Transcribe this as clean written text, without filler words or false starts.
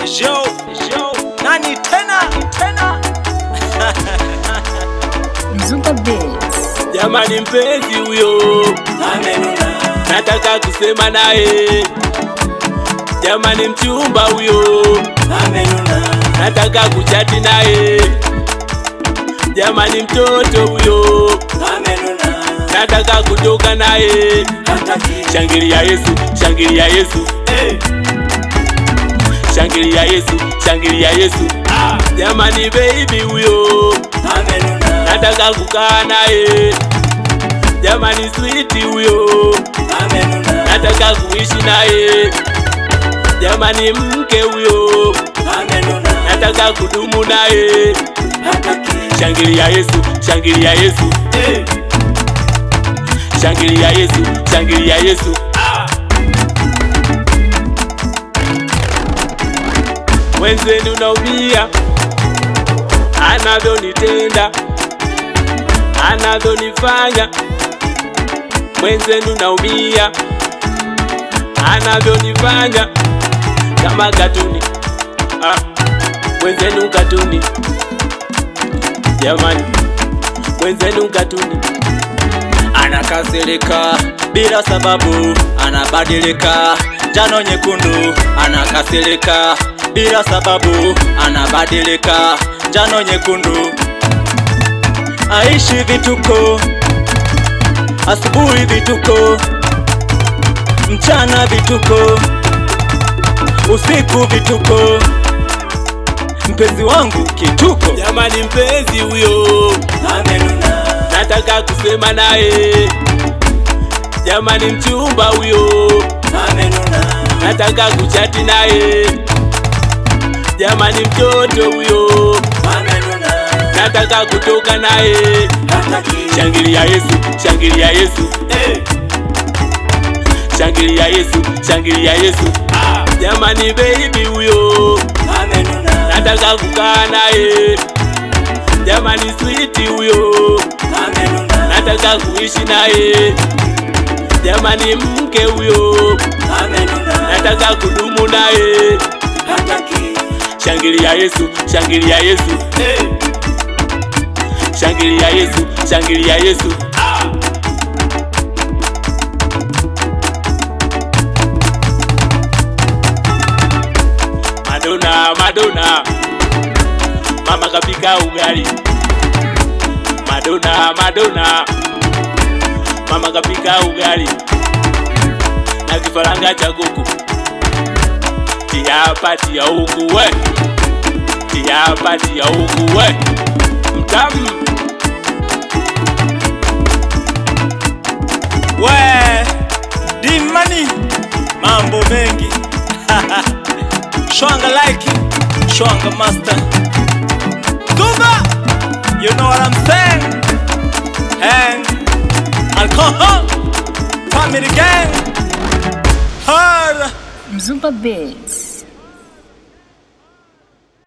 Jo, nani tena? Mzuka Beats. Jamani mpenzi huyo Amenuna, nataka kusema naye. Jamani mchumba huyo amenuna, nataka kuchati naye. Jamani mtoto huyo amenuna, nataka kutoka naye. hataki. Shangilia Yesu, shangilia Yesu, shangilia Yesu, shangilia Yesu. Jamani baby huyo Amenuna, nataka kukaa naye. Jamani sweet huyo amenuna, nataka kuishi naye. Jamani mke huyo amenuna, nataka kudumu naye. hataki. Shangilia Yesu, shangilia Yesu, shangilia Yesu, shangilia Yesu. Mwenzenu naumia, anavyonitenda, anavyonifanya. Mwenzenu naumia, anavyonifanya kama katuni. Mwenzenu katuni, jamani, mwenzenu katuni. Anakasirika bila sababu, anabadilika njano nyekundu. Anakasirika bila sababu, anabadilika njano nyekundu. Aishi vituko, asubuhi vituko, mchana vituko, usiku vituko. Mpenzi wangu kituko. Jamani mpenzi huyo Amenuna, nataka kusema naye. Jamani mchumba huyo amenuna, nataka kuchati naye. Jamani mtoto huyo amenuna, nataka kutoka naye. hataki. Shangilia Yesu, shangilia Yesu, shangilia Yesu, shangilia Yesu. Jamani baby huyo Amenuna, nataka kukaa naye. Jamani sweet huyo amenuna, nataka kuishi naye. Jamani mke huyo amenuna, nataka kudumu naye. hataki. Shangilia Yesu, shangilia Yesu, shangilia Yesu, shangilia Yesu. Madonna, Madonna, mama kapika ugali. Madonna, Madonna, mama kapika ugali na kifaranga cha kuku. Tia huku we, tia huku we, mtamu. We Dimani, mambo mengi Shwanga like, Shwanga master Zuba, you know what I'm saying. And alcohol, family gang, her. Mzuka Beats.